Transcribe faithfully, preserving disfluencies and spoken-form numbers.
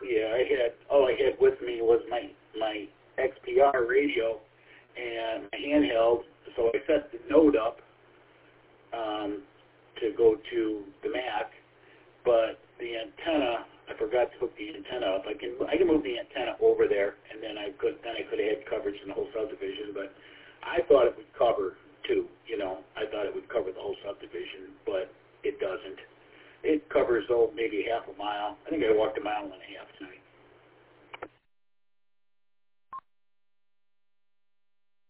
Yeah, I had, all I had with me was my, my X P R radio and my handheld, so I set the node up um, to go to the Mac, but the antenna, I forgot to hook the antenna up. I can I can move the antenna over there, and then I could then I could have had coverage in the whole subdivision. But I thought it would cover too. You know, I thought it would cover the whole subdivision, but it doesn't. It covers, oh, maybe half a mile. I think I walked a mile and a half tonight.